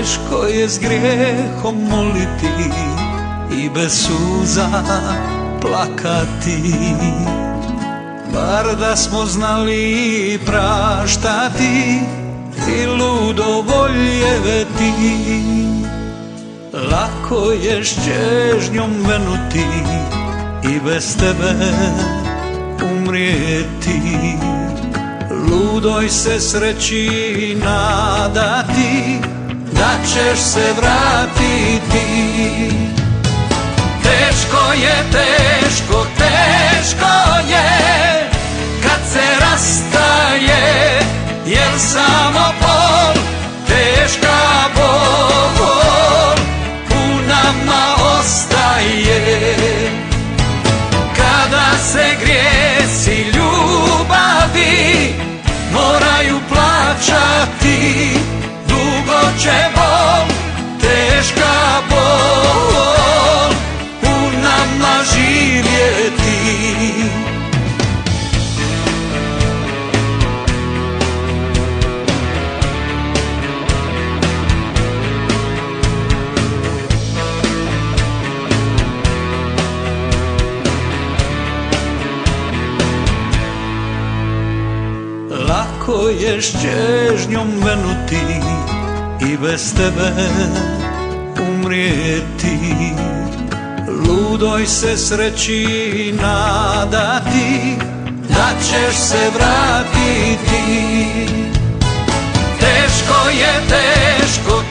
Teško je s grijehom moliti i bez suza plakati. Bar da smo znali praštati i ludo voljeveti. Lako je s čežnjom venuti i bez tebe umrijeti. Ludoj se sreći nadati da ćeš se vratiti. Teško je, teško, teško je kad se rastaje, jer samo bol, teška bol u nama ostaje. Kada se grijesi ljubavi moraju plaćati, dugo će bol, teška bol u nama živjeti. Lako je s čežnjom venuti i bez tebe umrijeti. Ludoj se sreći nadati da ćeš se vratiti. Teško je, teško,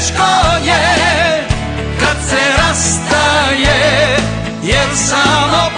teško je kad se rastaje, jer samo